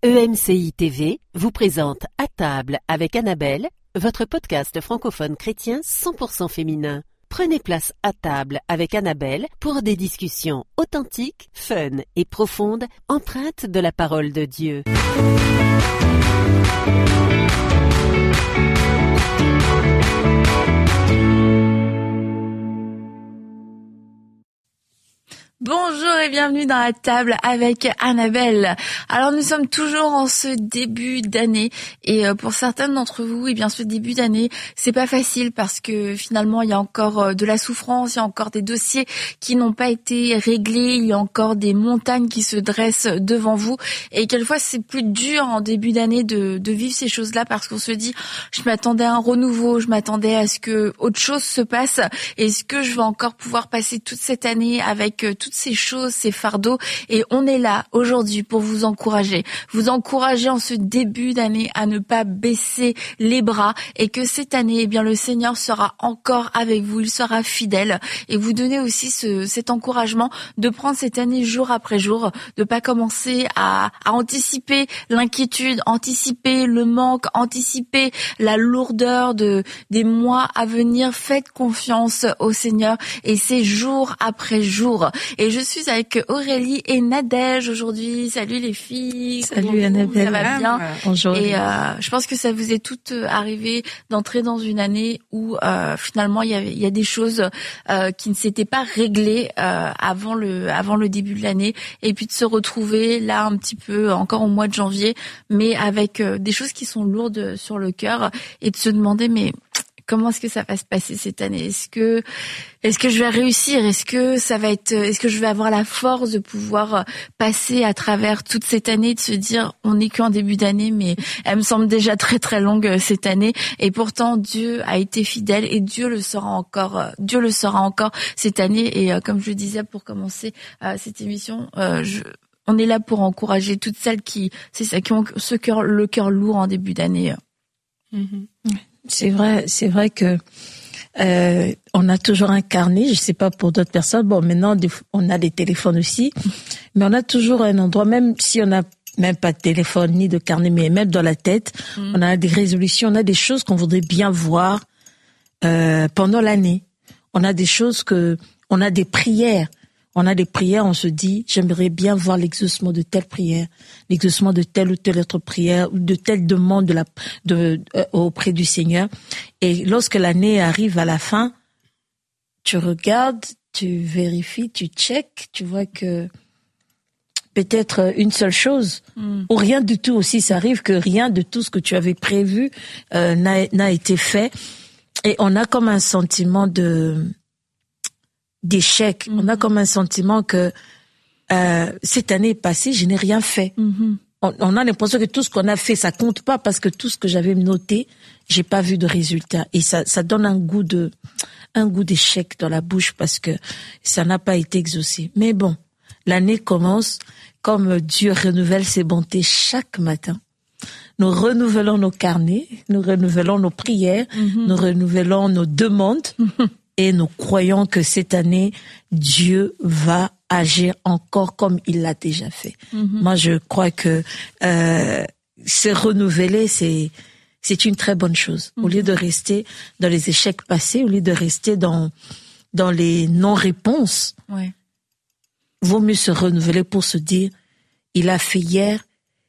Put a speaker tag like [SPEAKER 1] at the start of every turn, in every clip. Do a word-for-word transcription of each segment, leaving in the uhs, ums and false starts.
[SPEAKER 1] E M C I T V vous présente À table avec Annabelle, votre podcast francophone chrétien cent pour cent féminin. Prenez place à table avec Annabelle pour des discussions authentiques, fun et profondes, empreintes de la parole de Dieu.
[SPEAKER 2] Bonjour et bienvenue dans la table avec Annabelle. Alors nous sommes toujours en ce début d'année et pour certains d'entre vous, eh bien ce début d'année, c'est pas facile parce que finalement il y a encore de la souffrance, il y a encore des dossiers qui n'ont pas été réglés, il y a encore des montagnes qui se dressent devant vous et quelquefois c'est plus dur en début d'année de, de vivre ces choses-là parce qu'on se dit je m'attendais à un renouveau, je m'attendais à ce que autre chose se passe. Est-ce que je vais encore pouvoir passer toute cette année avec toutes ces choses, ces fardeaux, et on est là aujourd'hui pour vous encourager, vous encourager en ce début d'année à ne pas baisser les bras et que cette année, eh bien le Seigneur sera encore avec vous, il sera fidèle et vous donner aussi ce, cet encouragement de prendre cette année jour après jour, de pas commencer à, à anticiper l'inquiétude, anticiper le manque, anticiper la lourdeur de des mois à venir. Faites confiance au Seigneur et c'est jour après jour. Et je suis avec Aurélie et Nadège aujourd'hui. Salut les filles.
[SPEAKER 3] Salut Annabelle.
[SPEAKER 2] Ça va bien?
[SPEAKER 3] Bonjour.
[SPEAKER 2] Et euh, je pense que ça vous est toutes arrivé d'entrer dans une année où euh, finalement il y a, il y a des choses euh, qui ne s'étaient pas réglées euh, avant le avant le début de l'année, et puis de se retrouver là un petit peu encore au mois de janvier, mais avec euh, des choses qui sont lourdes sur le cœur et de se demander mais comment est-ce que ça va se passer cette année? Est-ce que, est-ce que je vais réussir? Est-ce que ça va être, est-ce que je vais avoir la force de pouvoir passer à travers toute cette année, de se dire, on n'est qu'en début d'année, mais elle me semble déjà très très longue cette année. Et pourtant, Dieu a été fidèle et Dieu le sera encore, Dieu le sera encore cette année. Et comme je le disais pour commencer cette émission, je, on est là pour encourager toutes celles qui, c'est ça, qui ont ce cœur, le cœur lourd en début d'année.
[SPEAKER 3] Mm-hmm. C'est vrai, c'est vrai que euh, on a toujours un carnet. Je sais pas pour d'autres personnes. Bon, maintenant on a des téléphones aussi, mais on a toujours un endroit. Même si on n'a même pas de téléphone ni de carnet, mais même dans la tête, mmh. on a des résolutions, on a des choses qu'on voudrait bien voir euh, pendant l'année. On a des choses que, on a des prières. On a des prières, on se dit, j'aimerais bien voir l'exaucement de telle prière, l'exaucement de telle ou telle autre prière, ou de telle demande de la, de, euh, auprès du Seigneur. Et lorsque l'année arrive à la fin, tu regardes, tu vérifies, tu checkes, tu vois que peut-être une seule chose, mm. ou rien du tout aussi. Ça arrive que rien de tout ce que tu avais prévu euh, n'a, n'a été fait. Et on a comme un sentiment de... d'échec. Mm-hmm. On a comme un sentiment que euh, cette année est passée, je n'ai rien fait. Mm-hmm. On, on a l'impression que tout ce qu'on a fait, ça compte pas parce que tout ce que j'avais noté, j'ai pas vu de résultat. Et ça, ça donne un goût de, un goût d'échec dans la bouche parce que ça n'a pas été exaucé. Mais bon, l'année commence comme Dieu renouvelle ses bontés chaque matin. Nous renouvelons nos carnets, nous renouvelons nos prières, mm-hmm. nous renouvelons nos demandes. Mm-hmm. Et nous croyons que cette année, Dieu va agir encore comme il l'a déjà fait. Mm-hmm. Moi, je crois que euh, se renouveler, c'est c'est une très bonne chose. Mm-hmm. Au lieu de rester dans les échecs passés, au lieu de rester dans dans les non-réponses, ouais. vaut mieux se renouveler pour se dire, il a fait hier,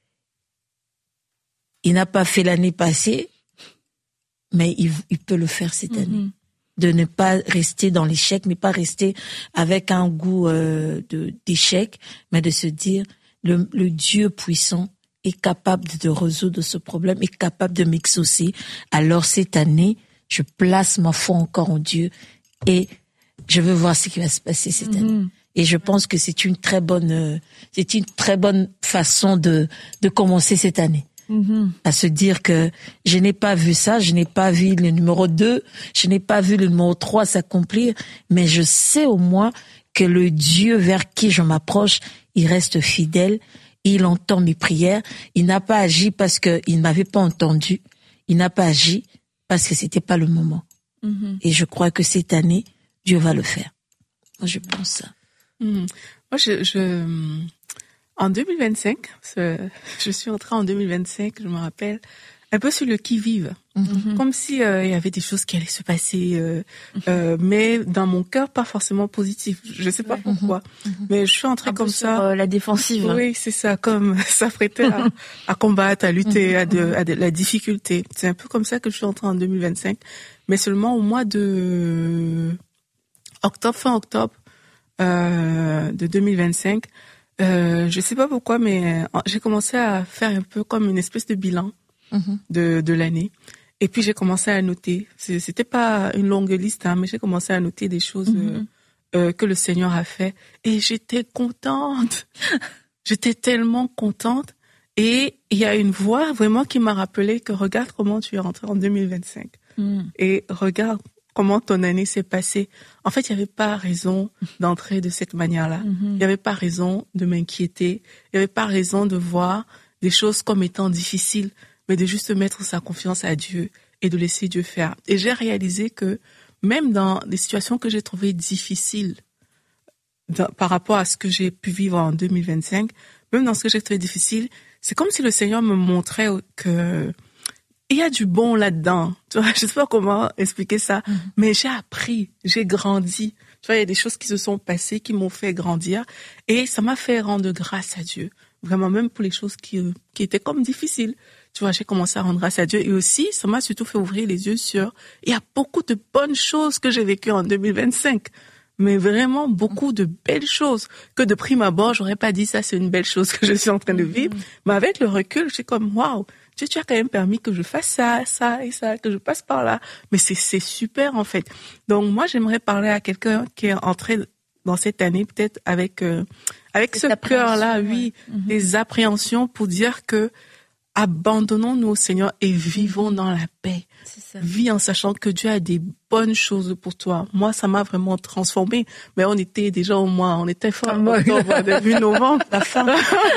[SPEAKER 3] il n'a pas fait l'année passée, mais il, il peut le faire cette mm-hmm. année. De ne pas rester dans l'échec, mais pas rester avec un goût euh, de, d'échec, mais de se dire, le, le Dieu puissant est capable de résoudre ce problème, est capable de m'exaucer. Alors cette année, je place ma foi encore en Dieu et je veux voir ce qui va se passer cette mm-hmm. année. Et je pense que c'est une très bonne, euh, c'est une très bonne façon de, de commencer cette année. Mm-hmm. À se dire que je n'ai pas vu ça, je n'ai pas vu le numéro deux, je n'ai pas vu le numéro trois s'accomplir, mais je sais au moins que le Dieu vers qui je m'approche, il reste fidèle, il entend mes prières, il n'a pas agi parce qu'il ne m'avait pas entendu, il n'a pas agi parce que c'était pas le moment. Mm-hmm. Et je crois que cette année, Dieu va le faire. Moi, je pense ça.
[SPEAKER 4] Mm-hmm. Moi, je... je... En deux mille vingt-cinq, je suis entrée en deux mille vingt-cinq, je me rappelle, un peu sur le qui-vive. Mm-hmm. Comme si euh, il y avait des choses qui allaient se passer, euh, mm-hmm. euh, mais dans mon cœur, pas forcément positif. Je sais pas ouais. pourquoi, mm-hmm. mais je suis entrée un comme ça.
[SPEAKER 2] Sur, euh, la défensive.
[SPEAKER 4] Oui, c'est ça, comme s'apprêter à, à combattre, à lutter, mm-hmm. à, de, à de la difficulté. C'est un peu comme ça que je suis entrée en deux mille vingt-cinq, mais seulement au mois de octobre, fin octobre euh, de deux mille vingt-cinq. Euh, je sais pas pourquoi, mais j'ai commencé à faire un peu comme une espèce de bilan mm-hmm. de, de l'année. Et puis j'ai commencé à noter. C'était pas une longue liste, hein, mais j'ai commencé à noter des choses mm-hmm. euh, euh, que le Seigneur a fait. Et j'étais contente. J'étais tellement contente. Et il y a une voix vraiment qui m'a rappelé que regarde comment tu es rentrée en deux mille vingt-cinq. Mm. Et regarde comment ton année s'est passée. En fait, il n'y avait pas raison d'entrer de cette manière-là. Il mm-hmm. n'y avait pas raison de m'inquiéter. Il n'y avait pas raison de voir des choses comme étant difficiles, mais de juste mettre sa confiance à Dieu et de laisser Dieu faire. Et j'ai réalisé que même dans des situations que j'ai trouvées difficiles dans, par rapport à ce que j'ai pu vivre en deux mille vingt-cinq, même dans ce que j'ai trouvé difficile, c'est comme si le Seigneur me montrait que il y a du bon là-dedans. Tu vois, je sais pas comment expliquer ça, mm-hmm. mais j'ai appris, j'ai grandi. Tu vois, il y a des choses qui se sont passées, qui m'ont fait grandir, et ça m'a fait rendre grâce à Dieu. Vraiment, même pour les choses qui, qui étaient comme difficiles. Tu vois, j'ai commencé à rendre grâce à Dieu, et aussi, ça m'a surtout fait ouvrir les yeux sur, il y a beaucoup de bonnes choses que j'ai vécues en deux mille vingt-cinq. Mais vraiment beaucoup de belles choses que de prime abord, j'aurais pas dit ça, c'est une belle chose que je suis en train de vivre. Mais avec le recul, je suis comme, waouh, Dieu, tu as quand même permis que je fasse ça, ça et ça, que je passe par là. Mais c'est, c'est super, en fait. Donc, moi, j'aimerais parler à quelqu'un qui est entré dans cette année, peut-être avec, euh, avec ce cœur-là, oui, ouais. mm-hmm. des appréhensions pour dire que abandonnons-nous au Seigneur et vivons dans la paix. C'est ça. Vis en sachant que Dieu a des bonnes choses pour toi. Moi, ça m'a vraiment transformée. Mais on était déjà au mois, on était fin octobre, début novembre, la fin.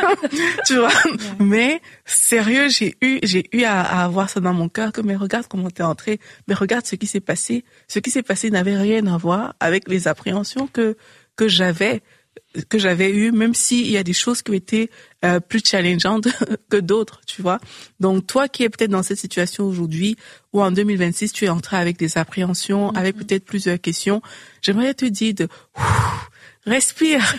[SPEAKER 4] Tu vois. Ouais. Mais sérieux, j'ai eu, j'ai eu à, à avoir ça dans mon cœur que mais regarde comment t'es entré. Mais regarde ce qui s'est passé. Ce qui s'est passé n'avait rien à voir avec les appréhensions que que j'avais. que j'avais eu, même s'il y a des choses qui ont été euh, plus challengeantes que d'autres, tu vois. Donc, toi qui es peut-être dans cette situation aujourd'hui, ou en deux mille vingt-six, tu es entré avec des appréhensions, mm-hmm. avec peut-être plusieurs questions, j'aimerais te dire de ouf, respire,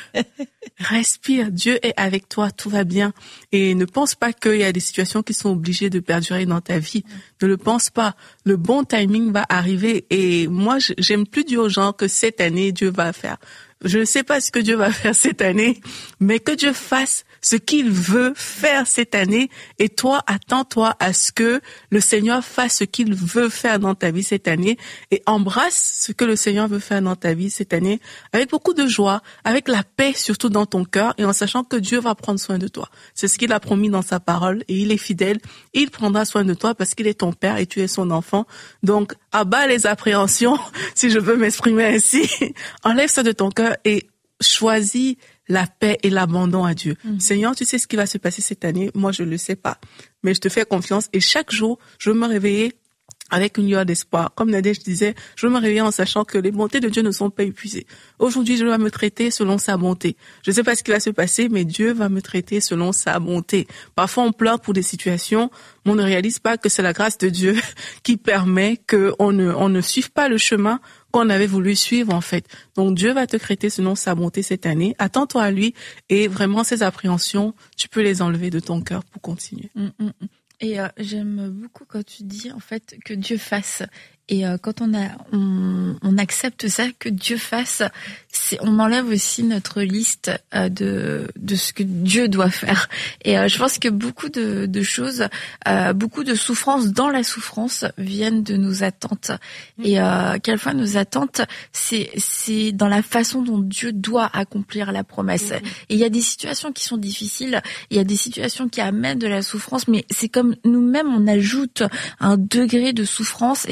[SPEAKER 4] respire. Dieu est avec toi, tout va bien. Et ne pense pas qu'il y a des situations qui sont obligées de perdurer dans ta vie. Ne le pense pas. Le bon timing va arriver. Et moi, j'aime plus dire aux gens que cette année, Dieu va faire. Je ne sais pas ce que Dieu va faire cette année, mais que Dieu fasse ce qu'il veut faire cette année. Et toi, attends-toi à ce que le Seigneur fasse ce qu'il veut faire dans ta vie cette année et embrasse ce que le Seigneur veut faire dans ta vie cette année avec beaucoup de joie, avec la paix surtout dans ton cœur et en sachant que Dieu va prendre soin de toi. C'est ce qu'il a promis dans sa parole et il est fidèle. Il prendra soin de toi parce qu'il est ton père et tu es son enfant. Donc, abat les appréhensions, si je peux m'exprimer ainsi. Enlève ça de ton cœur et choisis la paix et l'abandon à Dieu. Mmh. Seigneur, tu sais ce qui va se passer cette année. Moi, je ne le sais pas. Mais je te fais confiance. Et chaque jour, je veux me réveiller avec une lueur d'espoir. Comme Nadège disait, je veux me réveiller en sachant que les bontés de Dieu ne sont pas épuisées. Aujourd'hui, je dois me traiter selon sa bonté. Je ne sais pas ce qui va se passer, mais Dieu va me traiter selon sa bonté. Parfois, on pleure pour des situations, mais on ne réalise pas que c'est la grâce de Dieu qui permet qu'on ne, on ne suive pas le chemin qu'on avait voulu suivre, en fait. Donc, Dieu va te traiter selon sa bonté cette année. Attends-toi à lui et vraiment, ces appréhensions, tu peux les enlever de ton cœur pour continuer.
[SPEAKER 2] Mmh, mmh. Et euh, j'aime beaucoup quand tu dis en fait que Dieu fasse. Et euh, quand on a, on, on accepte ça, que Dieu fasse, c'est, on enlève aussi notre liste euh, de de ce que Dieu doit faire. Et euh, je pense que beaucoup de, de choses, euh, beaucoup de souffrances dans la souffrance viennent de nos attentes. Et euh, quelquefois nos attentes, c'est c'est dans la façon dont Dieu doit accomplir la promesse. Et il y a des situations qui sont difficiles, il y a des situations qui amènent de la souffrance, mais c'est comme nous-mêmes, on ajoute un degré de souffrance, et c'est ce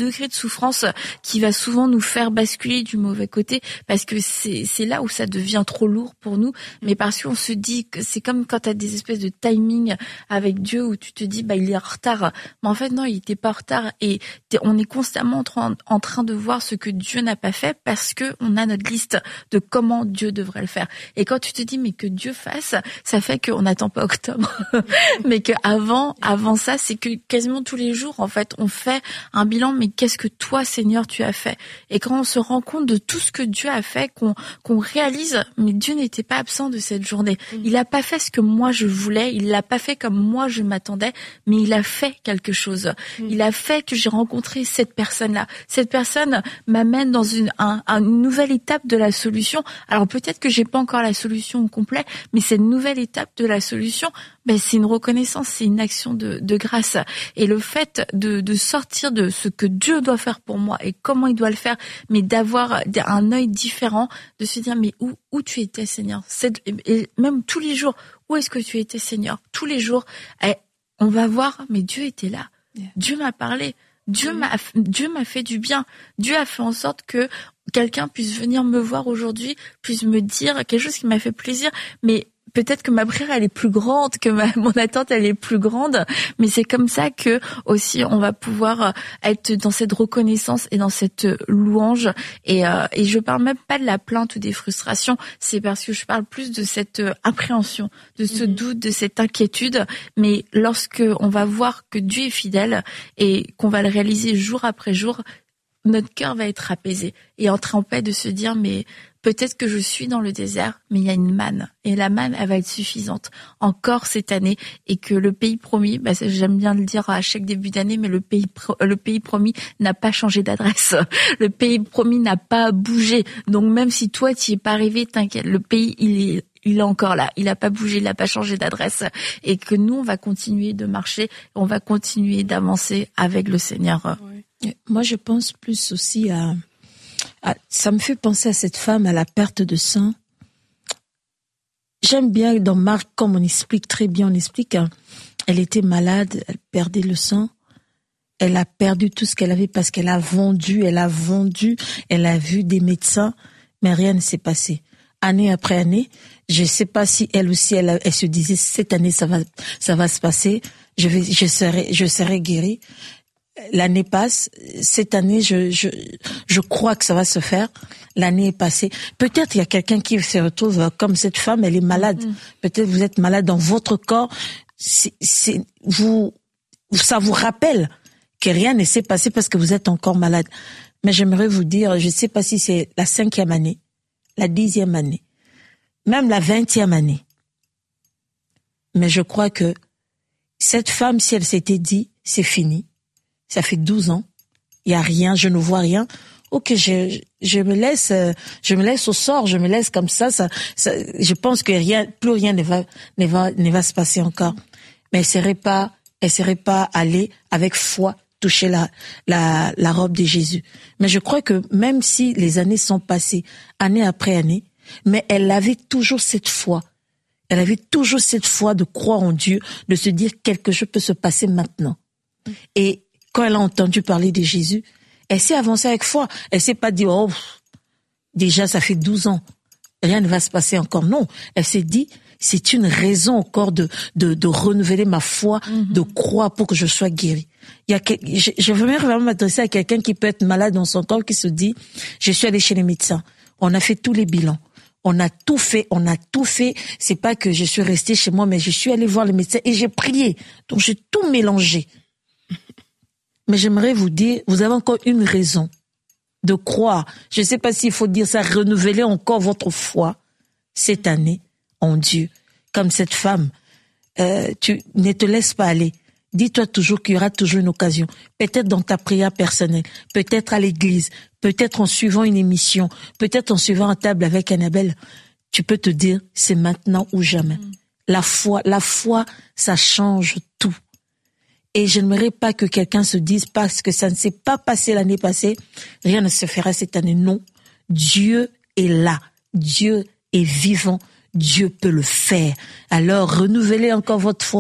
[SPEAKER 2] degré de souffrance qui va souvent nous faire basculer du mauvais côté, parce que c'est c'est là où ça devient trop lourd pour nous, mais parce qu'on se dit que c'est comme quand tu as des espèces de timing avec Dieu où tu te dis bah il est en retard, mais en fait non, il était pas en retard, et on est constamment en train, en train de voir ce que Dieu n'a pas fait parce que on a notre liste de comment Dieu devrait le faire. Et quand tu te dis mais que Dieu fasse, ça fait qu'on n'attend pas octobre, mais que avant avant ça, c'est que quasiment tous les jours en fait on fait un bilan, mais qu'est-ce que toi Seigneur tu as fait? Et quand on se rend compte de tout ce que Dieu a fait, qu'on qu'on réalise mais Dieu n'était pas absent de cette journée. Il a pas fait ce que moi je voulais, il l'a pas fait comme moi je m'attendais, mais il a fait quelque chose. Il a fait que j'ai rencontré cette personne-là. Cette personne m'amène dans une un, une nouvelle étape de la solution. Alors peut-être que j'ai pas encore la solution au complet, mais cette nouvelle étape de la solution, ben c'est une reconnaissance, c'est une action de, de grâce. Et le fait de, de sortir de ce que Dieu doit faire pour moi et comment il doit le faire, mais d'avoir un œil différent, de se dire mais où où tu étais Seigneur, c'est, et même tous les jours, où est-ce que tu étais Seigneur, tous les jours, et on va voir mais Dieu était là, yeah. Dieu m'a parlé, Dieu m'a Dieu m'a fait du bien, Dieu a fait en sorte que quelqu'un puisse venir me voir aujourd'hui, puisse me dire quelque chose qui m'a fait plaisir, mais peut-être que ma prière elle est plus grande, que ma, mon attente elle est plus grande, mais c'est comme ça que aussi on va pouvoir être dans cette reconnaissance et dans cette louange. Et, euh, et je parle même pas de la plainte ou des frustrations, c'est parce que je parle plus de cette appréhension, de ce mmh. doute, de cette inquiétude. Mais lorsque on va voir que Dieu est fidèle et qu'on va le réaliser jour après jour, notre cœur va être apaisé et entrer en paix, de se dire mais peut-être que je suis dans le désert, mais il y a une manne. Et la manne, elle va être suffisante encore cette année. Et que le pays promis, bah, j'aime bien le dire à chaque début d'année, mais le pays, le pays promis n'a pas changé d'adresse. Le pays promis n'a pas bougé. Donc même si toi, tu n'y es pas arrivé, t'inquiète, le pays, il est il est encore là, il n'a pas bougé, il n'a pas changé d'adresse, et que nous, on va continuer de marcher, on va continuer d'avancer avec le Seigneur.
[SPEAKER 3] Oui. Moi, je pense plus aussi à, à... Ça me fait penser à cette femme, à la perte de sang. J'aime bien dans Marc, comme on explique très bien, on explique, hein, elle était malade, elle perdait le sang, elle a perdu tout ce qu'elle avait parce qu'elle a vendu, elle a vendu, elle a vu des médecins, mais rien ne s'est passé. Année après année, je sais pas si elle aussi, elle, elle se disait cette année ça va, ça va se passer, je vais, je serai, je serai guérie. L'année passe, cette année, je, je, je crois que ça va se faire. L'année est passée. Peut-être il y a quelqu'un qui se retrouve comme cette femme, elle est malade. Mmh. Peut-être vous êtes malade dans votre corps. C'est, c'est, vous, ça vous rappelle que rien ne s'est passé parce que vous êtes encore malade. Mais j'aimerais vous dire, je ne sais pas si c'est la cinquième année, la dixième année, même la vingtième année. Mais je crois que cette femme, si elle s'était dit, c'est fini, ça fait douze ans, il y a rien, je ne vois rien, ok, je, je me laisse, je me laisse au sort, je me laisse comme ça, ça, ça je pense que rien, plus rien ne va, ne va, ne va se passer encore. Mais elle serait pas, elle serait pas allée avec foi toucher la, la, la robe de Jésus. Mais je crois que même si les années sont passées, année après année, mais elle avait toujours cette foi. Elle avait toujours cette foi de croire en Dieu, de se dire quelque chose peut se passer maintenant. Et quand elle a entendu parler de Jésus, elle s'est avancée avec foi. Elle s'est pas dit, oh, déjà ça fait douze ans, rien ne va se passer encore. Non, elle s'est dit, c'est une raison encore de, de, de renouveler ma foi, mm-hmm. de croire pour que je sois guérie. Il y a, je, je veux vraiment m'adresser à quelqu'un qui peut être malade dans son corps, qui se dit, je suis allé chez les médecins, on a fait tous les bilans, on a tout fait, on a tout fait. C'est pas que je suis restée chez moi, mais je suis allée voir les médecins et j'ai prié. Donc j'ai tout mélangé. Mais j'aimerais vous dire, vous avez encore une raison de croire. Je ne sais pas s'il faut dire ça, renouveler encore votre foi cette année en Dieu. Comme cette femme, euh, tu ne te laisses pas aller. Dis-toi toujours qu'il y aura toujours une occasion. Peut-être dans ta prière personnelle, peut-être à l'église, peut-être en suivant une émission, peut-être en suivant un table avec Annabelle. Tu peux te dire, c'est maintenant ou jamais. Mm. La foi, la foi, ça change tout. Et je n'aimerais pas que quelqu'un se dise, parce que ça ne s'est pas passé l'année passée, rien ne se fera cette année. Non, Dieu est là. Dieu est vivant. Dieu peut le faire. Alors, renouvelez encore votre foi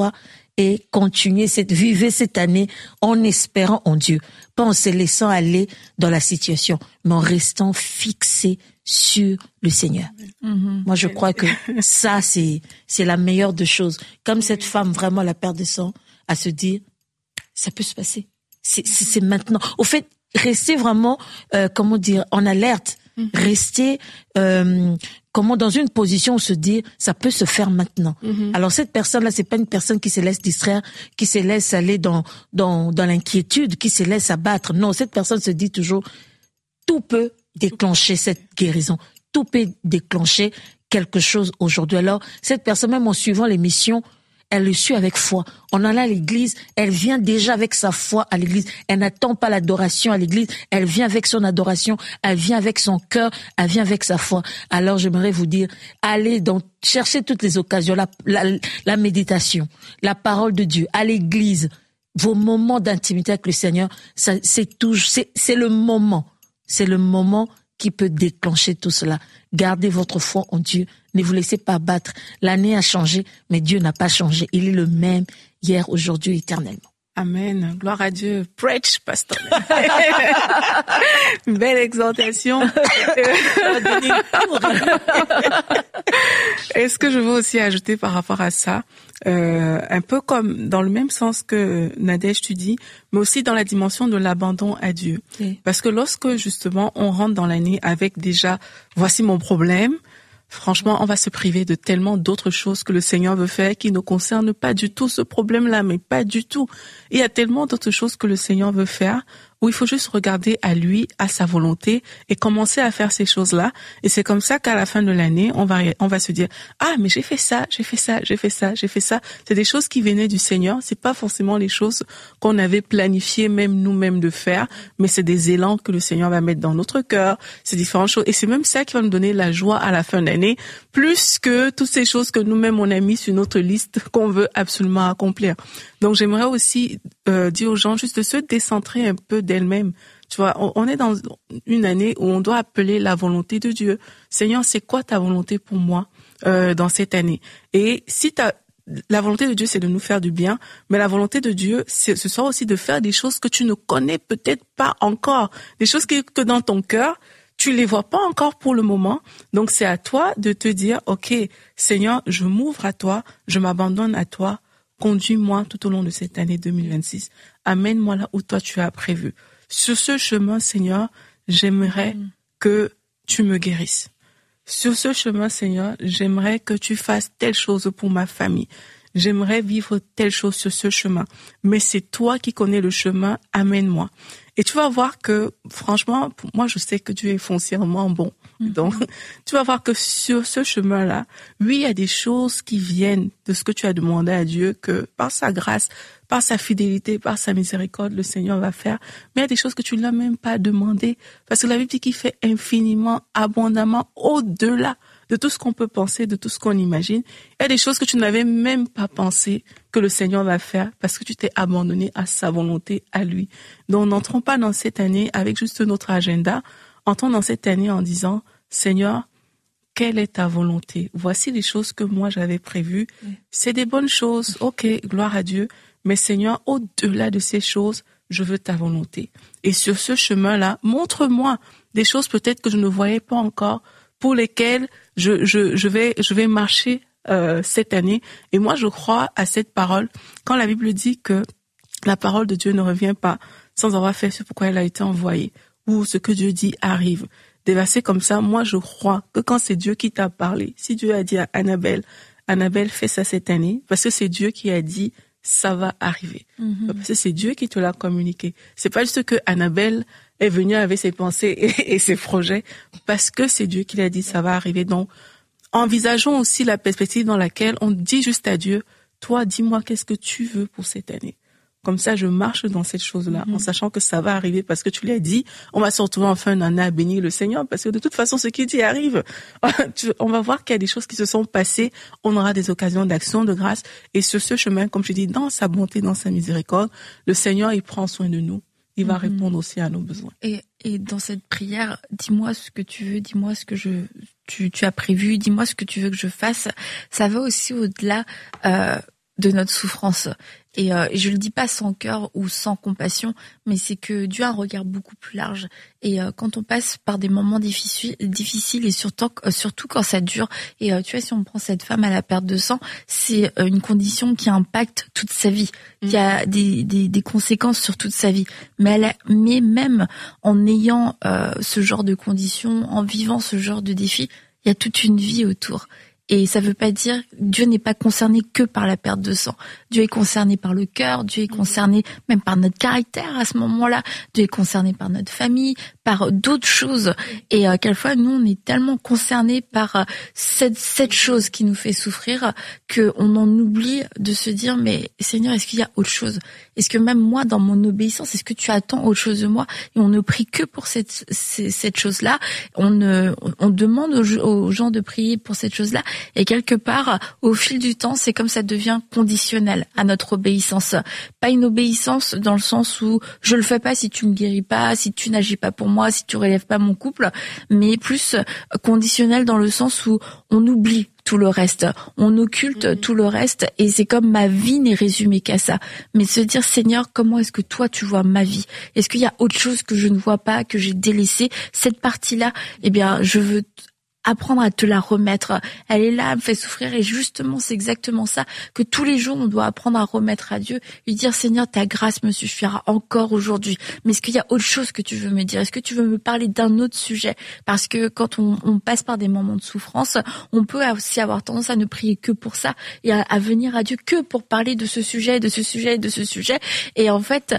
[SPEAKER 3] et continuez cette, vivez cette année en espérant en Dieu, pas en se laissant aller dans la situation, mais en restant fixé sur le Seigneur. Mm-hmm. Moi, je crois que ça, c'est, c'est la meilleure des choses. Comme cette femme, vraiment, la perte de sang, à se dire, ça peut se passer. C'est, c'est, c'est maintenant. Au fait, restez vraiment, euh, comment dire, en alerte. Mm-hmm. Restez, euh, comment dans une position où se dire, ça peut se faire maintenant. Mm-hmm. Alors cette personne-là, c'est pas une personne qui se laisse distraire, qui se laisse aller dans dans dans l'inquiétude, qui se laisse abattre. Non, cette personne se dit toujours, tout peut déclencher cette guérison, tout peut déclencher quelque chose aujourd'hui. Alors cette personne, même en suivant les missions, elle le suit avec foi. On en a à l'église, elle vient déjà avec sa foi à l'église. Elle n'attend pas l'adoration à l'église, elle vient avec son adoration, elle vient avec son cœur, elle vient avec sa foi. Alors j'aimerais vous dire, allez donc chercher toutes les occasions, la, la, la méditation, la parole de Dieu, à l'église, vos moments d'intimité avec le Seigneur, ça, c'est tout, c'est, c'est le moment, c'est le moment qui peut déclencher tout cela. Gardez votre foi en Dieu. Ne vous laissez pas battre. L'année a changé, mais Dieu n'a pas changé. Il est le même hier, aujourd'hui, éternellement.
[SPEAKER 4] Amen. Gloire à Dieu. Preach, pasteur. Belle exhortation. Est-ce que je veux aussi ajouter par rapport à ça, euh, un peu comme dans le même sens que Nadège tu dis, mais aussi dans la dimension de l'abandon à Dieu. Oui. Parce que lorsque justement on rentre dans l'année avec déjà, voici mon problème, franchement, on va se priver de tellement d'autres choses que le Seigneur veut faire qui ne concernent pas du tout ce problème-là, mais pas du tout. Il y a tellement d'autres choses que le Seigneur veut faire où il faut juste regarder à lui, à sa volonté et commencer à faire ces choses-là. Et c'est comme ça qu'à la fin de l'année, on va, on va se dire, ah, mais j'ai fait ça, j'ai fait ça, j'ai fait ça, j'ai fait ça. C'est des choses qui venaient du Seigneur. C'est pas forcément les choses qu'on avait planifiées même nous-mêmes de faire, mais c'est des élans que le Seigneur va mettre dans notre cœur. C'est différentes choses. Et c'est même ça qui va nous donner la joie à la fin de l'année, plus que toutes ces choses que nous-mêmes on a mis sur notre liste qu'on veut absolument accomplir. Donc j'aimerais aussi euh, dire aux gens juste de se décentrer un peu d'elles-mêmes. Tu vois, on, on est dans une année où on doit appeler la volonté de Dieu. Seigneur, c'est quoi ta volonté pour moi euh, dans cette année? Et si t'as, la volonté de Dieu, c'est de nous faire du bien, mais la volonté de Dieu, c'est ce soir aussi de faire des choses que tu ne connais peut-être pas encore, des choses que, que dans ton cœur, tu les vois pas encore pour le moment. Donc c'est à toi de te dire, ok, Seigneur, je m'ouvre à toi, je m'abandonne à toi. Conduis-moi tout au long de cette année deux mille vingt-six. Amène-moi là où toi tu as prévu. Sur ce chemin, Seigneur, j'aimerais mm. que tu me guérisses. Sur ce chemin, Seigneur, j'aimerais que tu fasses telle chose pour ma famille. J'aimerais vivre telle chose sur ce chemin. Mais c'est toi qui connais le chemin, amène-moi. Et tu vas voir que, franchement, pour moi, je sais que Dieu est foncièrement bon. Mm-hmm. Donc, tu vas voir que sur ce chemin-là, oui, il y a des choses qui viennent de ce que tu as demandé à Dieu, que par sa grâce, par sa fidélité, par sa miséricorde, le Seigneur va faire. Mais il y a des choses que tu ne l'as même pas demandé. Parce que la Bible dit qu'il fait infiniment, abondamment, au-delà de tout ce qu'on peut penser, de tout ce qu'on imagine. Il y a des choses que tu n'avais même pas pensé que le Seigneur va faire parce que tu t'es abandonné à sa volonté, à lui. Donc, n'entrons pas dans cette année avec juste notre agenda. Entrons dans cette année en disant, Seigneur, quelle est ta volonté? Voici les choses que moi j'avais prévues. Oui. C'est des bonnes choses. Ok, gloire à Dieu. Mais Seigneur, au-delà de ces choses, je veux ta volonté. Et sur ce chemin-là, montre-moi des choses peut-être que je ne voyais pas encore, pour lesquelles je, je, je vais, je vais marcher euh, cette année. Et moi, je crois à cette parole. Quand la Bible dit que la parole de Dieu ne revient pas sans avoir fait ce pourquoi elle a été envoyée, ou ce que Dieu dit arrive. Des versets comme ça, moi, je crois que quand c'est Dieu qui t'a parlé, si Dieu a dit à Annabelle, Annabelle, fais ça cette année, parce que c'est Dieu qui a dit, ça va arriver. Mm-hmm. Parce que c'est Dieu qui te l'a communiqué. C'est pas juste que Annabelle est venue avec ses pensées et, et ses projets, parce que c'est Dieu qui l'a dit, ça va arriver. Donc, envisageons aussi la perspective dans laquelle on dit juste à Dieu, toi, dis-moi qu'est-ce que tu veux pour cette année. Comme ça, je marche dans cette chose-là, mm-hmm. en sachant que ça va arriver parce que tu l'as dit. On va se retrouver en fin d'année à bénir le Seigneur parce que de toute façon, ce qu'il dit arrive. On va voir qu'il y a des choses qui se sont passées. On aura des occasions d'action, de grâce. Et sur ce chemin, comme je dis, dans sa bonté, dans sa miséricorde, le Seigneur, il prend soin de nous. Il va mm-hmm. répondre aussi à nos besoins.
[SPEAKER 2] Et, et dans cette prière, dis-moi ce que tu veux, dis-moi ce que je, tu, tu as prévu, dis-moi ce que tu veux que je fasse. Ça va aussi au-delà, euh, de notre souffrance. Et euh, je le dis pas sans cœur ou sans compassion, mais c'est que Dieu a un regard beaucoup plus large. Et euh, quand on passe par des moments difficiles, difficiles et surtout, euh, surtout quand ça dure, et euh, tu vois, si on prend cette femme à la perte de sang, c'est euh, une condition qui impacte toute sa vie, mmh. qui a des, des, des conséquences sur toute sa vie. Mais, elle a, mais même en ayant euh, ce genre de conditions, en vivant ce genre de défi, il y a toute une vie autour. Et ça veut pas dire, Dieu n'est pas concerné que par la perte de sang. Dieu est concerné par le cœur, Dieu est concerné même par notre caractère à ce moment-là, Dieu est concerné par notre famille, par d'autres choses. Et euh, quelquefois, nous, on est tellement concernés par euh, cette, cette chose qui nous fait souffrir qu'on en oublie de se dire, mais Seigneur, est-ce qu'il y a autre chose? Est-ce que même moi, dans mon obéissance, est-ce que tu attends autre chose de moi? Et on ne prie que pour cette, cette, cette chose-là. On, ne, on demande aux, aux gens de prier pour cette chose-là. Et quelque part, au fil du temps, c'est comme ça devient conditionnel à notre obéissance. Pas une obéissance dans le sens où je le fais pas si tu me guéris pas, si tu n'agis pas pour moi, si tu relèves pas mon couple, mais plus conditionnel dans le sens où on oublie tout le reste, on occulte mmh. tout le reste, et c'est comme ma vie n'est résumée qu'à ça. Mais se dire, Seigneur, comment est-ce que toi tu vois ma vie? Est-ce qu'il y a autre chose que je ne vois pas, que j'ai délaissé? Cette partie-là, eh bien, je veux apprendre à te la remettre. Elle est là, elle me fait souffrir, et justement, c'est exactement ça que tous les jours, on doit apprendre à remettre à Dieu, lui dire, Seigneur, ta grâce me suffira encore aujourd'hui. Mais est-ce qu'il y a autre chose que tu veux me dire? Est-ce que tu veux me parler d'un autre sujet? Parce que quand on, on passe par des moments de souffrance, on peut aussi avoir tendance à ne prier que pour ça, et à, à venir à Dieu que pour parler de ce sujet, de ce sujet, de ce sujet. Et en fait,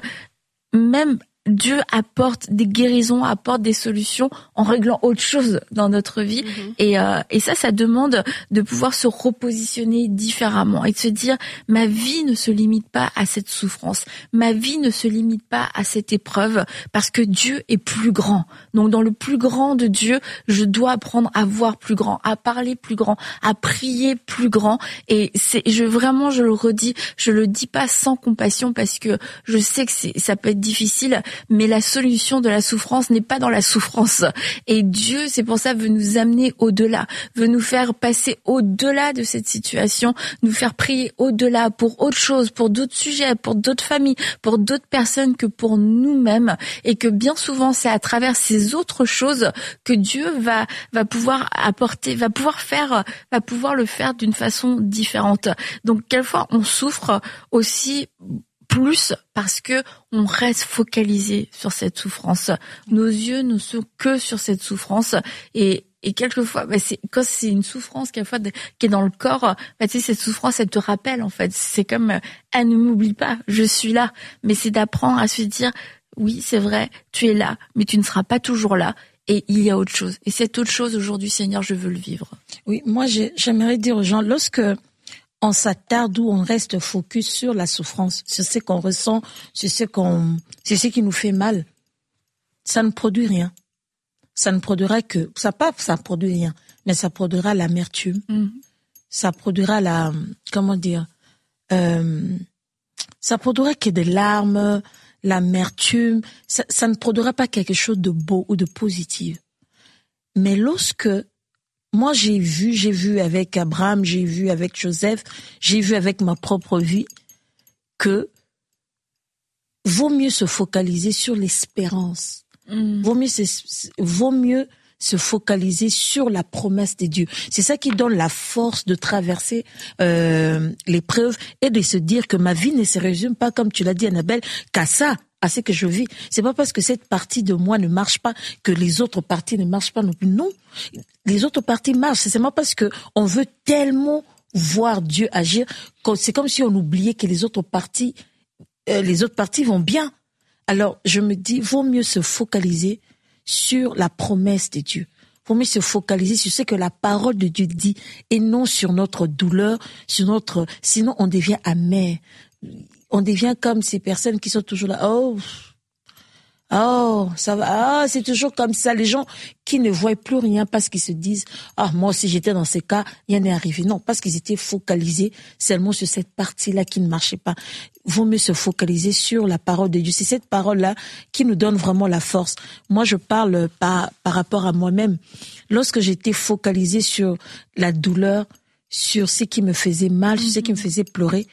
[SPEAKER 2] même Dieu apporte des guérisons, apporte des solutions en réglant autre chose dans notre vie. Mmh. Et, euh, et ça, ça demande de pouvoir se repositionner différemment et de se dire, ma vie ne se limite pas à cette souffrance. Ma vie ne se limite pas à cette épreuve, parce que Dieu est plus grand. Donc, dans le plus grand de Dieu, je dois apprendre à voir plus grand, à parler plus grand, à prier plus grand. Et c'est, je, vraiment, je le redis, je le dis pas sans compassion, parce que je sais que c'est, ça peut être difficile. Mais la solution de la souffrance n'est pas dans la souffrance. Et Dieu, c'est pour ça, veut nous amener au-delà, veut nous faire passer au-delà de cette situation, nous faire prier au-delà pour autre chose, pour d'autres sujets, pour d'autres familles, pour d'autres personnes que pour nous-mêmes. Et que bien souvent, c'est à travers ces autres choses que Dieu va, va pouvoir apporter, va pouvoir faire, va pouvoir le faire d'une façon différente. Donc, quelquefois, on souffre aussi plus parce que on reste focalisé sur cette souffrance. Nos yeux ne sont que sur cette souffrance, et et quelquefois, bah c'est quand c'est une souffrance quelquefois de, qui est dans le corps, bah tu sais, cette souffrance, elle te rappelle en fait. C'est comme, elle ne m'oublie pas, je suis là. Mais c'est d'apprendre à se dire, oui, c'est vrai, tu es là, mais tu ne seras pas toujours là. Et il y a autre chose. Et cette autre chose, aujourd'hui, Seigneur, je veux le vivre.
[SPEAKER 3] Oui, moi, j'ai, j'aimerais dire aux gens, lorsque on s'attarde ou on reste focus sur la souffrance, sur ce qu'on ressent, sur ce qu'on, c'est ce qui nous fait mal, ça ne produit rien. Ça ne produira que, ça pas, ça produit rien, mais ça produira l'amertume. Mm. Ça produira la, comment dire, euh, ça produira que des larmes, l'amertume. Ça, ça ne produira pas quelque chose de beau ou de positif. Mais lorsque moi, j'ai vu, j'ai vu avec Abraham, j'ai vu avec Joseph, j'ai vu avec ma propre vie que vaut mieux se focaliser sur l'espérance. Mmh. Vaut mieux, se, vaut mieux se focaliser sur la promesse de Dieu. C'est ça qui donne la force de traverser euh, l'épreuve et de se dire que ma vie ne se résume pas, comme tu l'as dit, Annabelle, qu'à ça, à ce que je vis. C'est pas parce que cette partie de moi ne marche pas que les autres parties ne marchent pas non plus. Non, les autres parties marchent. C'est seulement parce que on veut tellement voir Dieu agir, c'est comme si on oubliait que les autres parties, euh, les autres parties vont bien. Alors, je me dis, vaut mieux se focaliser sur la promesse de Dieu. Vaut mieux se focaliser sur ce que la parole de Dieu dit et non sur notre douleur, sur notre, sinon on devient amer. On devient comme ces personnes qui sont toujours là. Oh, oh, ça va. Ah, c'est toujours comme ça. Les gens qui ne voient plus rien parce qu'ils se disent, ah, moi aussi j'étais dans ces cas, rien n'est arrivé. Non, parce qu'ils étaient focalisés seulement sur cette partie-là qui ne marchait pas. Vaut mieux se focaliser sur la parole de Dieu. C'est cette parole-là qui nous donne vraiment la force. Moi, je parle par, par rapport à moi-même. Lorsque j'étais focalisée sur la douleur, sur ce qui me faisait mal, sur ce qui me faisait pleurer,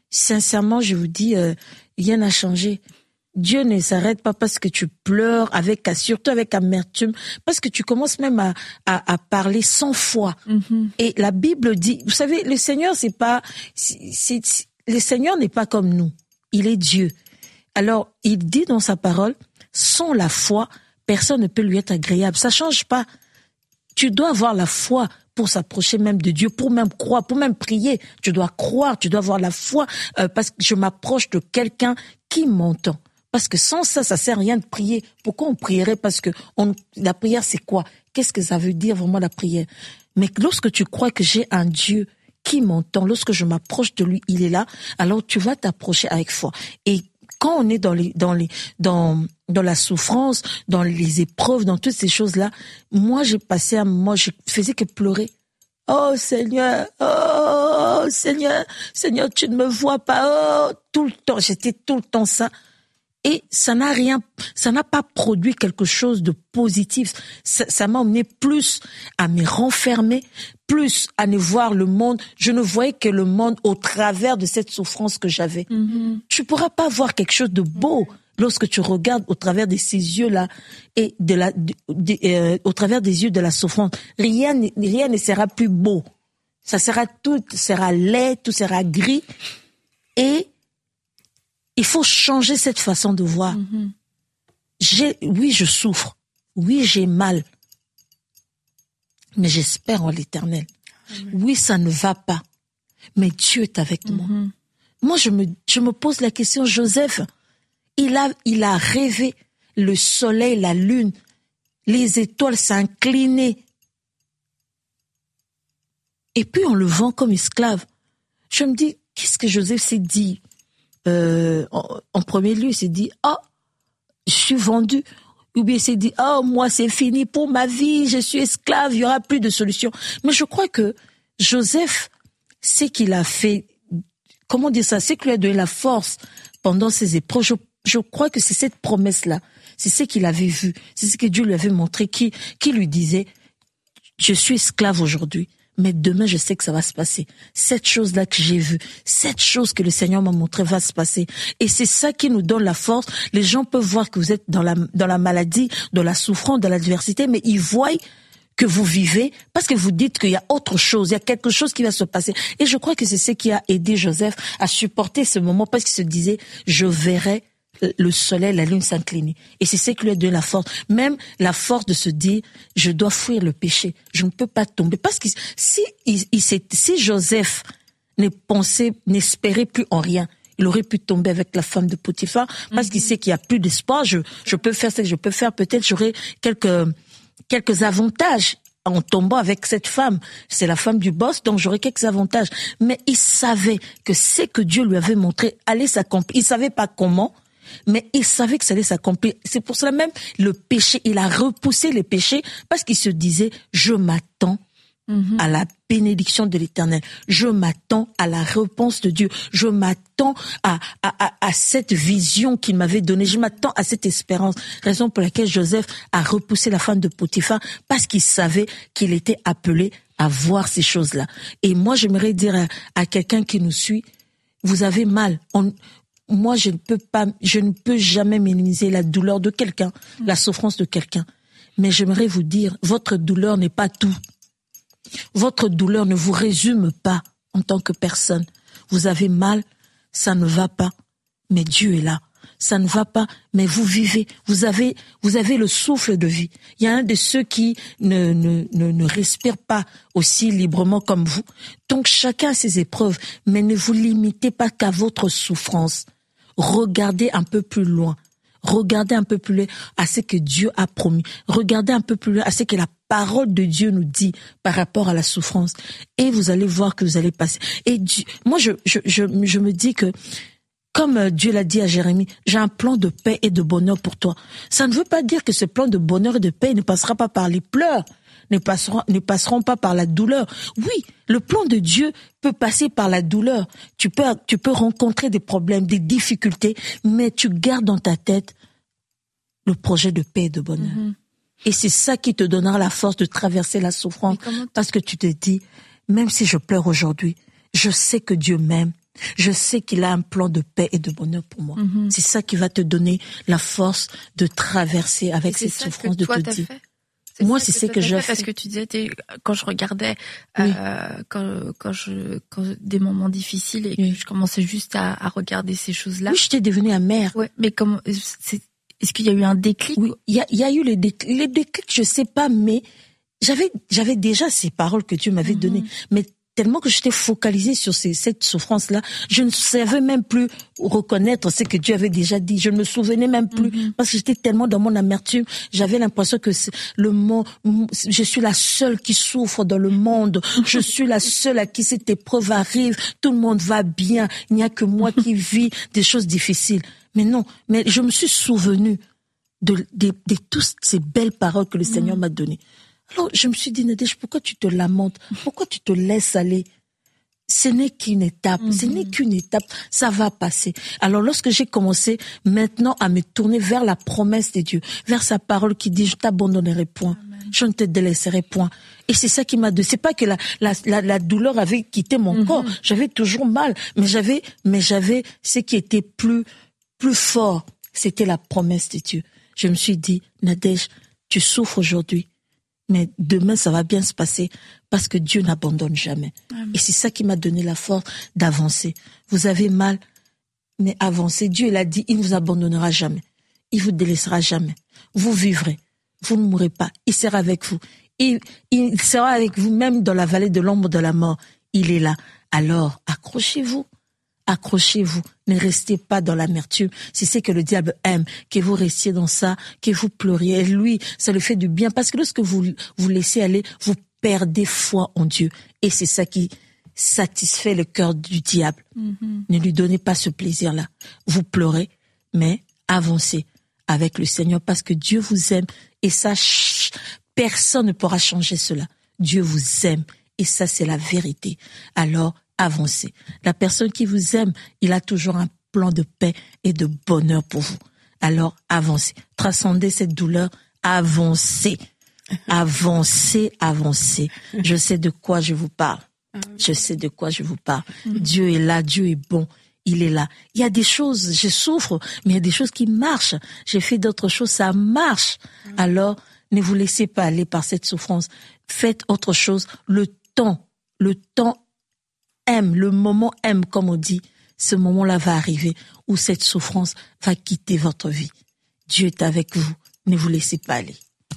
[SPEAKER 3] sincèrement, je vous dis, euh, rien n'a changé. Dieu ne s'arrête pas parce que tu pleures, avec, surtout avec amertume, parce que tu commences même à, à, à parler sans foi. Mm-hmm. Et la Bible dit, vous savez, le Seigneur, c'est pas, c'est, c'est, le Seigneur n'est pas comme nous. Il est Dieu. Alors, il dit dans sa parole, sans la foi, personne ne peut lui être agréable. Ça change pas. Tu dois avoir la foi pour s'approcher même de Dieu, pour même croire, pour même prier. Tu dois croire, tu dois avoir la foi, euh, parce que je m'approche de quelqu'un qui m'entend. Parce que sans ça, ça sert à rien de prier. Pourquoi on prierait? Parce que on, la prière, c'est quoi? Qu'est-ce que ça veut dire vraiment la prière? Mais lorsque tu crois que j'ai un Dieu qui m'entend, lorsque je m'approche de lui, il est là, alors tu vas t'approcher avec foi. Et quand on est dans les, dans les, dans, dans la souffrance, dans les épreuves, dans toutes ces choses-là, moi, j'ai passé un moment, je faisais que pleurer. Oh Seigneur, oh Seigneur, Seigneur, tu ne me vois pas, oh, tout le temps, j'étais tout le temps ça. Et ça n'a rien, ça n'a pas produit quelque chose de positif. Ça, ça m'a emmené plus à me renfermer, plus à ne voir le monde. Je ne voyais que le monde au travers de cette souffrance que j'avais. Mm-hmm. Tu pourras pas voir quelque chose de beau lorsque tu regardes au travers de ces yeux-là et de la, de, de, euh, au travers des yeux de la souffrance. Rien, rien ne sera plus beau. Ça sera tout, sera laid, tout sera gris. Et il faut changer cette façon de voir. Mm-hmm. J'ai, oui, je souffre. Oui, j'ai mal. Mais j'espère en l'Éternel. Mm-hmm. Oui, ça ne va pas. Mais Dieu est avec mm-hmm. moi. Moi, je me, je me pose la question, Joseph, il a, il a rêvé le soleil, la lune, les étoiles s'incliner. Et puis, on le vend comme esclave. Je me dis, qu'est-ce que Joseph s'est dit? Euh, en, en premier lieu, il s'est dit, oh, je suis vendu. Ou bien il s'est dit, oh, moi, c'est fini pour ma vie, je suis esclave, il n'y aura plus de solution. Mais je crois que Joseph, c'est qu'il a fait, comment dire ça, c'est qu'il a donné la force pendant ses épreuves. Je, je crois que c'est cette promesse-là, c'est ce qu'il avait vu, c'est ce que Dieu lui avait montré, qui, qui lui disait, je suis esclave aujourd'hui. Mais demain, je sais que ça va se passer. Cette chose-là que j'ai vue, cette chose que le Seigneur m'a montrée va se passer. Et c'est ça qui nous donne la force. Les gens peuvent voir que vous êtes dans la, dans la maladie, dans la souffrance, dans l'adversité, mais ils voient que vous vivez parce que vous dites qu'il y a autre chose, il y a quelque chose qui va se passer. Et je crois que c'est ce qui a aidé Joseph à supporter ce moment parce qu'il se disait, je verrai le soleil, la lune s'incliner. Et c'est ce qui lui a donné la force. Même la force de se dire, je dois fuir le péché. Je ne peux pas tomber. Parce que si, il, il, si Joseph ne pensait, n'espérait plus en rien, il aurait pu tomber avec la femme de Potiphar parce mm-hmm. qu'il sait qu'il n'y a plus d'espoir. Je, je peux faire ce que je peux faire. Peut-être j'aurai quelques, quelques avantages en tombant avec cette femme. C'est la femme du boss, donc j'aurai quelques avantages. Mais il savait que ce que Dieu lui avait montré allait s'accomplir. Il savait pas comment, mais il savait que ça allait s'accomplir. C'est pour cela même le péché, il a repoussé les péchés parce qu'il se disait, je m'attends mm-hmm. à la bénédiction de l'Éternel. Je m'attends à la réponse de Dieu. Je m'attends à, à, à, à cette vision qu'il m'avait donnée. Je m'attends à cette espérance. Raison pour laquelle Joseph a repoussé la femme de Potiphar parce qu'il savait qu'il était appelé à voir ces choses-là. Et moi, j'aimerais dire à, à quelqu'un qui nous suit, vous avez mal. On, Moi, je ne peux pas, je ne peux jamais minimiser la douleur de quelqu'un, mmh. la souffrance de quelqu'un. Mais j'aimerais vous dire, votre douleur n'est pas tout. Votre douleur ne vous résume pas en tant que personne. Vous avez mal, ça ne va pas, mais Dieu est là. Ça ne va pas, mais vous vivez. Vous avez, vous avez le souffle de vie. Il y a un de ceux qui ne, ne, ne, ne respirent pas aussi librement comme vous. Donc chacun a ses épreuves, mais ne vous limitez pas qu'à votre souffrance. Regardez un peu plus loin. Regardez un peu plus loin à ce que Dieu a promis. Regardez un peu plus loin à ce que la parole de Dieu nous dit par rapport à la souffrance. Et vous allez voir que vous allez passer. Et Dieu, moi, je, je, je, je me dis que, comme Dieu l'a dit à Jérémie, j'ai un plan de paix et de bonheur pour toi. Ça ne veut pas dire que ce plan de bonheur et de paix ne passera pas par les pleurs, ne passeront, ne passeront pas par la douleur. Oui, le plan de Dieu peut passer par la douleur. Tu peux, tu peux rencontrer des problèmes, des difficultés, mais tu gardes dans ta tête le projet de paix et de bonheur. Mm-hmm. Et c'est ça qui te donnera la force de traverser la souffrance. Parce que tu te dis, même si je pleure aujourd'hui, je sais que Dieu m'aime Je sais qu'il a un plan de paix et de bonheur pour moi. Mm-hmm. C'est ça qui va te donner la force de traverser avec cette souffrance, de te dire.
[SPEAKER 2] C'est
[SPEAKER 3] moi, c'est ce que, que je fais.
[SPEAKER 2] Parce que tu disais, quand je regardais, oui. euh, quand, quand je, quand des moments difficiles et que oui. je commençais juste à, à regarder ces choses-là.
[SPEAKER 3] Oui, j'étais devenue amère.
[SPEAKER 2] Ouais, mais comment, c'est, est-ce qu'il y a eu un déclic?
[SPEAKER 3] Oui, il y a, il y a eu les déclics. Les déclics, je sais pas, mais j'avais, j'avais déjà ces paroles que Dieu m'avait mm-hmm. données. Mais tellement que j'étais focalisée sur ces, cette souffrance-là, je ne savais même plus reconnaître ce que Dieu avait déjà dit. Je ne me souvenais même plus mm-hmm. parce que j'étais tellement dans mon amertume. J'avais l'impression que le monde, je suis la seule qui souffre dans le monde. Je suis la seule à qui cette épreuve arrive. Tout le monde va bien. Il n'y a que moi qui vis des choses difficiles. Mais non, mais je me suis souvenue de, de, de toutes ces belles paroles que le mm-hmm. Seigneur m'a données. Alors, je me suis dit, Nadège, pourquoi tu te lamentes? Pourquoi tu te laisses aller? Ce n'est qu'une étape, mm-hmm. ce n'est qu'une étape, ça va passer. Alors, lorsque j'ai commencé maintenant à me tourner vers la promesse de Dieu, vers sa parole qui dit, je t'abandonnerai point, Amen. Je ne te délaisserai point. Et c'est ça qui m'a donné. C'est pas que la, la, la, la douleur avait quitté mon mm-hmm. corps, j'avais toujours mal, mais j'avais, mais j'avais ce qui était plus, plus fort, c'était la promesse de Dieu. Je me suis dit, Nadège, tu souffres aujourd'hui. Mais demain, ça va bien se passer parce que Dieu n'abandonne jamais. Amen. Et c'est ça qui m'a donné la force d'avancer. Vous avez mal, mais avancez. Dieu, il a dit, il ne vous abandonnera jamais. Il vous délaissera jamais. Vous vivrez. Vous ne mourrez pas. Il sera avec vous. Il, il sera avec vous même dans la vallée de l'ombre de la mort. Il est là. Alors, accrochez-vous. Accrochez-vous, ne restez pas dans l'amertume. Si c'est que le diable aime, que vous restiez dans ça, que vous pleuriez. Et lui, ça le fait du bien. Parce que lorsque vous vous laissez aller, vous perdez foi en Dieu. Et c'est ça qui satisfait le cœur du diable. Mm-hmm. Ne lui donnez pas ce plaisir-là. Vous pleurez, mais avancez avec le Seigneur parce que Dieu vous aime. Et ça, personne ne pourra changer cela. Dieu vous aime. Et ça, c'est la vérité. Alors, avancez. La personne qui vous aime, il a toujours un plan de paix et de bonheur pour vous. Alors, avancez. Transcendez cette douleur. Avancez. Avancez, avancez. Je sais de quoi je vous parle. Je sais de quoi je vous parle. Dieu est là, Dieu est bon. Il est là. Il y a des choses, je souffre, mais il y a des choses qui marchent. J'ai fait d'autres choses, ça marche. Alors, ne vous laissez pas aller par cette souffrance. Faites autre chose. Le temps, le temps aime, le moment aime, comme on dit, ce moment-là va arriver où cette souffrance va quitter votre vie. Dieu est avec vous. Ne vous laissez pas aller.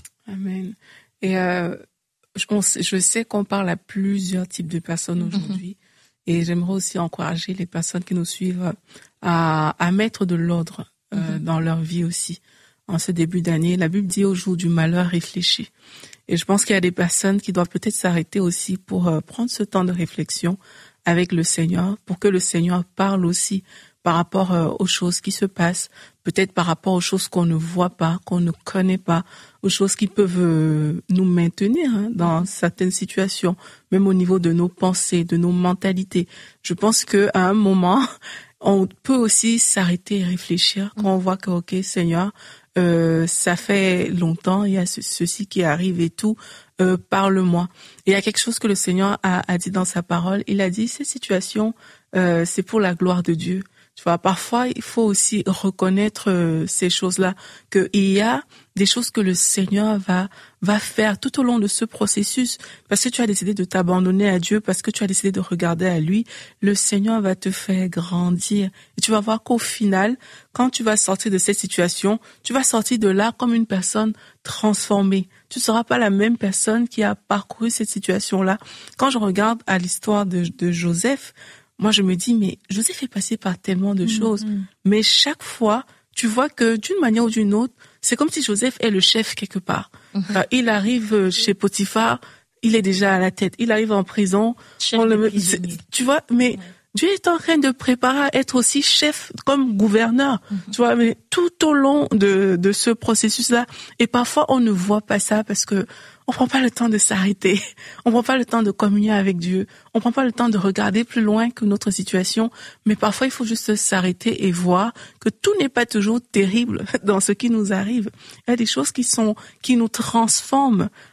[SPEAKER 4] Amen. Et euh, on, je sais qu'on parle à plusieurs types de personnes aujourd'hui. Mm-hmm. Et j'aimerais aussi encourager les personnes qui nous suivent à, à mettre de l'ordre euh, mm-hmm. dans leur vie aussi. En ce début d'année, la Bible dit au jour du malheur, réfléchis. Et je pense qu'il y a des personnes qui doivent peut-être s'arrêter aussi pour euh, prendre ce temps de réflexion avec le Seigneur, pour que le Seigneur parle aussi par rapport euh, aux choses qui se passent, peut-être par rapport aux choses qu'on ne voit pas, qu'on ne connaît pas, aux choses qui peuvent euh, nous maintenir hein, dans certaines situations, même au niveau de nos pensées, de nos mentalités. Je pense qu'à un moment, on peut aussi s'arrêter et réfléchir quand on voit que, ok, Seigneur, euh, ça fait longtemps, il y a ce, ceci qui arrive et tout, euh, parle-moi. Et il y a quelque chose que le Seigneur a, a dit dans sa parole. Il a dit, ces situations, euh, c'est pour la gloire de Dieu. Tu vois, parfois, il faut aussi reconnaître euh, ces choses-là, qu'il y a des choses que le Seigneur va va faire tout au long de ce processus, parce que tu as décidé de t'abandonner à Dieu, parce que tu as décidé de regarder à lui. Le Seigneur va te faire grandir. Et tu vas voir qu'au final, quand tu vas sortir de cette situation, tu vas sortir de là comme une personne transformée. Tu ne seras pas la même personne qui a parcouru cette situation-là. Quand je regarde à l'histoire de, de Joseph, moi, je me dis, mais Joseph est passé par tellement de mmh, choses. Mmh. Mais chaque fois, tu vois que d'une manière ou d'une autre, c'est comme si Joseph est le chef quelque part. Mmh. Enfin, il arrive chez Potiphar, il est déjà à la tête. Il arrive en prison. On le, tu vois, mais ouais. Dieu est en train de préparer à être aussi chef comme gouverneur. Mmh. Tu vois, mais tout au long de, de ce processus-là. Et parfois, on ne voit pas ça parce que on prend pas le temps de s'arrêter. On prend pas le temps de communier avec Dieu. On prend pas le temps de regarder plus loin que notre situation. Mais parfois, il faut juste s'arrêter et voir que tout n'est pas toujours terrible dans ce qui nous arrive. Il y a des choses qui sont, qui nous transforment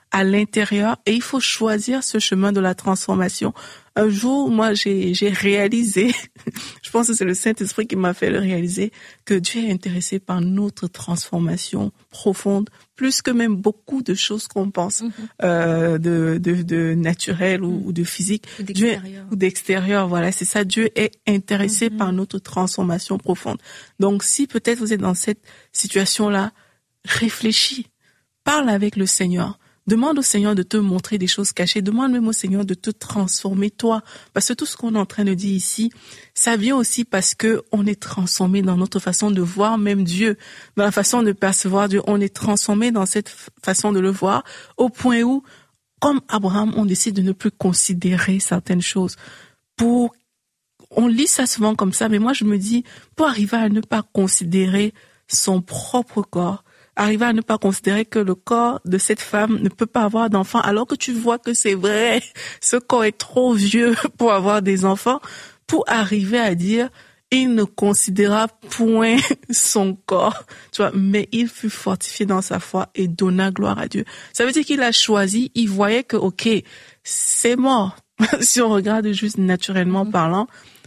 [SPEAKER 4] à l'intérieur et il faut choisir ce chemin de la transformation. Un jour, moi, j'ai, j'ai réalisé, je pense que c'est le Saint-Esprit qui m'a fait le réaliser, que Dieu est intéressé par notre transformation profonde, plus que même beaucoup de choses qu'on pense, mm-hmm. euh, de, de, de naturel ou, mm-hmm. ou de physique.
[SPEAKER 2] Ou d'extérieur.
[SPEAKER 4] Dieu, ou d'extérieur, voilà, c'est ça. Dieu est intéressé mm-hmm. par notre transformation profonde. Donc, si peut-être vous êtes dans cette situation-là, réfléchis, parle avec le Seigneur. Demande au Seigneur de te montrer des choses cachées. Demande même au Seigneur de te transformer toi. Parce que tout ce qu'on est en train de dire ici, ça vient aussi parce que on est transformé dans notre façon de voir même Dieu, dans la façon de percevoir Dieu. On est transformé dans cette façon de le voir au point où, comme Abraham, on décide de ne plus considérer certaines choses. Pour, on lit ça souvent comme ça, mais moi je me dis, pour arriver à ne pas considérer son propre corps, arriver à ne pas considérer que le corps de cette femme ne peut pas avoir d'enfants, alors que tu vois que c'est vrai, ce corps est trop vieux pour avoir des enfants, pour arriver à dire, il ne considéra point son corps, tu vois, mais il fut fortifié dans sa foi et donna gloire à Dieu. Ça veut dire qu'il a choisi, il voyait que, ok, c'est mort, si on regarde juste naturellement parlant,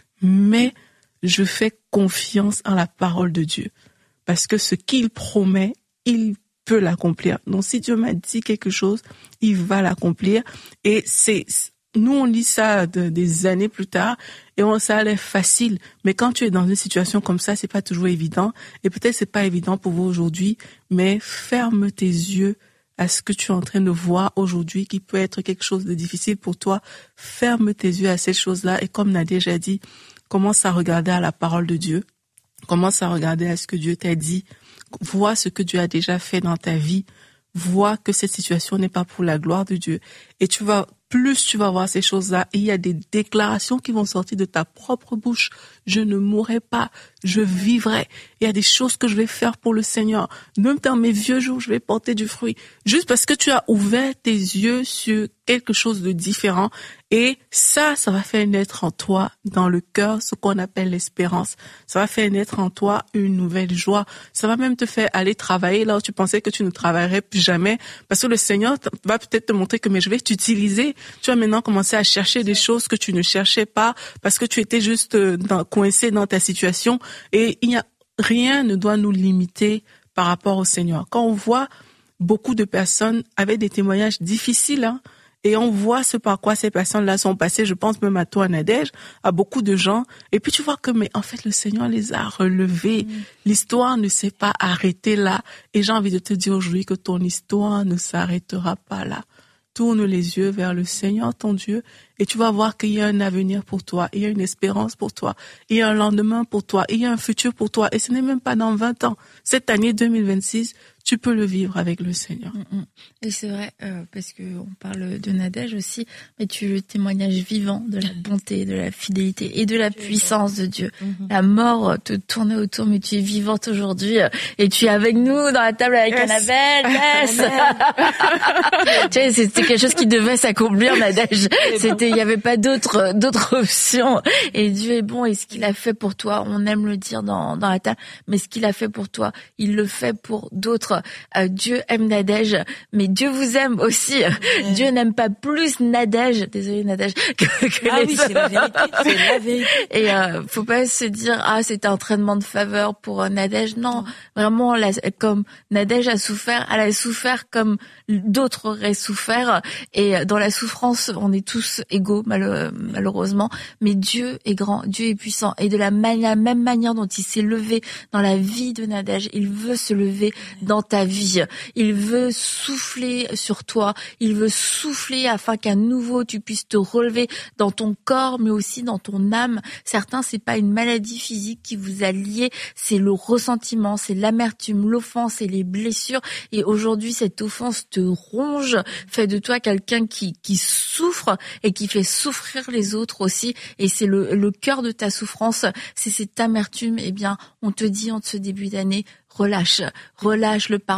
[SPEAKER 4] mais je fais confiance en la parole de Dieu, parce que ce qu'il promet, il peut l'accomplir. Donc, si Dieu m'a dit quelque chose, il va l'accomplir. Et c'est, nous, on lit ça de, des années plus tard et on, ça a l'air facile. Mais quand tu es dans une situation comme ça, c'est pas toujours évident. Et peut-être c'est pas évident pour vous aujourd'hui, mais ferme tes yeux à ce que tu es en train de voir aujourd'hui, qui peut être quelque chose de difficile pour toi. Ferme tes yeux à ces choses-là. Et comme Nadia a déjà dit, commence à regarder à la parole de Dieu. Commence à regarder à ce que Dieu t'a dit. Vois ce que Dieu a déjà fait dans ta vie. Vois que cette situation n'est pas pour la gloire de Dieu. Et tu vas, plus tu vas voir ces choses-là, et il y a des déclarations qui vont sortir de ta propre bouche. Je ne mourrai pas, je vivrai. Il y a des choses que je vais faire pour le Seigneur. Même dans mes vieux jours, je vais porter du fruit. Juste parce que tu as ouvert tes yeux sur quelque chose de différent. Et ça, ça va faire naître en toi, dans le cœur, ce qu'on appelle l'espérance. Ça va faire naître en toi une nouvelle joie. Ça va même te faire aller travailler là où tu pensais que tu ne travaillerais plus jamais. Parce que le Seigneur va peut-être te montrer que mais je vais t'utiliser. Tu vas maintenant commencer à chercher des choses que tu ne cherchais pas parce que tu étais juste dans, coincé dans ta situation. Et il y a, rien ne doit nous limiter par rapport au Seigneur. Quand on voit beaucoup de personnes avec des témoignages difficiles, hein, et on voit ce par quoi ces personnes-là sont passées, je pense même à toi, Nadège, à beaucoup de gens. Et puis tu vois que, mais en fait, le Seigneur les a relevés. Mmh. L'histoire ne s'est pas arrêtée là. Et j'ai envie de te dire aujourd'hui que ton histoire ne s'arrêtera pas là. Tourne les yeux vers le Seigneur, ton Dieu, et tu vas voir qu'il y a un avenir pour toi, il y a une espérance pour toi, il y a un lendemain pour toi, il y a un futur pour toi. Et ce n'est même pas dans vingt ans. Cette année deux mille vingt-six, tu peux le vivre avec le Seigneur.
[SPEAKER 2] Et c'est vrai, euh, parce que on parle de Nadège aussi, mais tu es le témoignage vivant de la bonté, de la fidélité et de la puissance de Dieu. Mm-hmm. La mort te tournait autour, mais tu es vivante aujourd'hui et tu es avec nous dans la table avec yes. Annabelle. Yes. Tu sais, c'était quelque chose qui devait s'accomplir, Nadège. C'était, il n'y avait pas d'autre, d'autre option. Et Dieu est bon et ce qu'il a fait pour toi, on aime le dire dans, dans la table, mais ce qu'il a fait pour toi, il le fait pour d'autres. Euh, Dieu aime Nadège, mais Dieu vous aime aussi. Ouais. Dieu n'aime pas plus Nadège, désolé Nadège, que, que
[SPEAKER 3] ah
[SPEAKER 2] les
[SPEAKER 3] oui,
[SPEAKER 2] autres.
[SPEAKER 3] c'est la vérité, c'est la vérité.
[SPEAKER 2] Et euh, faut pas se dire ah c'était un traitement de faveur pour euh, Nadège. Non, vraiment la, comme Nadège a souffert, elle a souffert comme d'autres auraient souffert. Et dans la souffrance, on est tous égaux mal, malheureusement. Mais Dieu est grand, Dieu est puissant. Et de la, ma- la même manière dont il s'est levé dans la vie de Nadège, il veut se lever dans ta vie. Il veut souffler sur toi. Il veut souffler afin qu'à nouveau tu puisses te relever dans ton corps, mais aussi dans ton âme. Certains, c'est pas une maladie physique qui vous a lié, c'est le ressentiment, c'est l'amertume, l'offense et les blessures. Et aujourd'hui, cette offense te ronge, fait de toi quelqu'un qui, qui souffre et qui fait souffrir les autres aussi. Et c'est le, le cœur de ta souffrance, c'est cette amertume. Eh bien, on te dit en ce début d'année, relâche, relâche le pardon.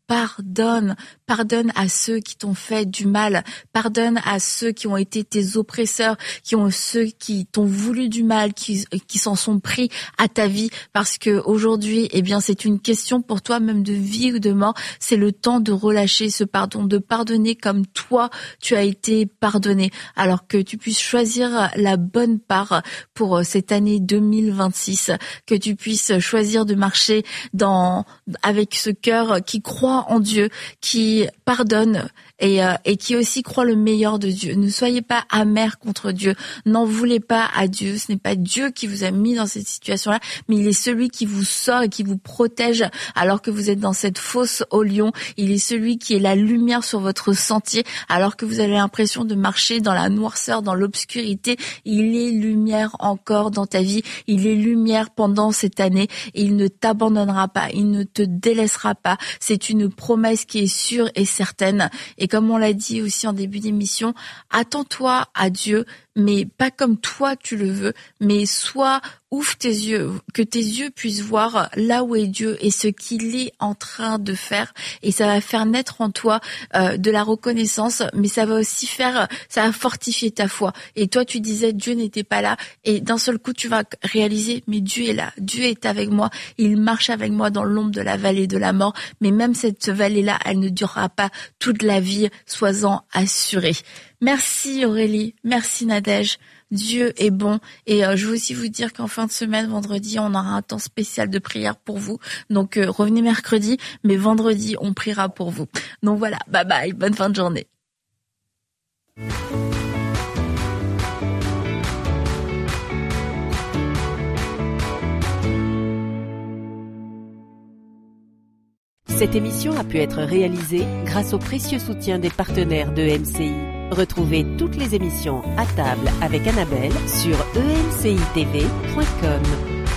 [SPEAKER 2] pardonne. Pardonne à ceux qui t'ont fait du mal. Pardonne à ceux qui ont été tes oppresseurs, qui ont ceux qui t'ont voulu du mal, qui, qui s'en sont pris à ta vie. Parce que aujourd'hui, eh bien, c'est une question pour toi, même de vie ou de mort. C'est le temps de relâcher ce pardon, de pardonner comme toi, tu as été pardonné. Alors que tu puisses choisir la bonne part pour cette année deux mille vingt-six, que tu puisses choisir de marcher dans, avec ce cœur qui croit en Dieu, qui pardonne et, euh, et qui aussi croit le meilleur de Dieu. Ne soyez pas amers contre Dieu. N'en voulez pas à Dieu. Ce n'est pas Dieu qui vous a mis dans cette situation-là, mais il est celui qui vous sort et qui vous protège alors que vous êtes dans cette fosse au lion. Il est celui qui est la lumière sur votre sentier alors que vous avez l'impression de marcher dans la noirceur, dans l'obscurité. Il est lumière encore dans ta vie. Il est lumière pendant cette année et il ne t'abandonnera pas. Il ne te délaissera pas. C'est une promesse qui est sûre et certaine. Et comme on l'a dit aussi en début d'émission, attends-toi à Dieu, mais pas comme toi tu le veux, mais sois, ouvre tes yeux, que tes yeux puissent voir là où est Dieu et ce qu'il est en train de faire. Et ça va faire naître en toi euh, de la reconnaissance, mais ça va aussi faire, ça va fortifier ta foi. Et toi, tu disais Dieu n'était pas là, et d'un seul coup, tu vas réaliser, mais Dieu est là, Dieu est avec moi, il marche avec moi dans l'ombre de la vallée de la mort. Mais même cette vallée-là, elle ne durera pas toute la vie, sois-en assuré. Merci Aurélie, merci Nadège. Dieu est bon et euh, je veux aussi vous dire qu'en fin de semaine, vendredi, on aura un temps spécial de prière pour vous. Donc euh, revenez mercredi, mais vendredi, on priera pour vous. Donc voilà, bye bye, bonne fin de journée.
[SPEAKER 1] Cette émission a pu être réalisée grâce au précieux soutien des partenaires de E M C I. Retrouvez toutes les émissions à table avec Annabelle sur e m c i t v point com.